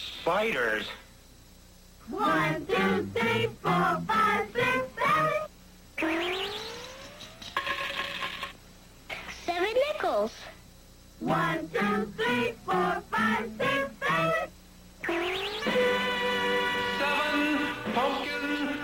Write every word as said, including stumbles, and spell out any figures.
Spiders. One, two, three, four, five, six, seven. Seven nickels. One, two, three, four, five, six, seven. Seven pumpkin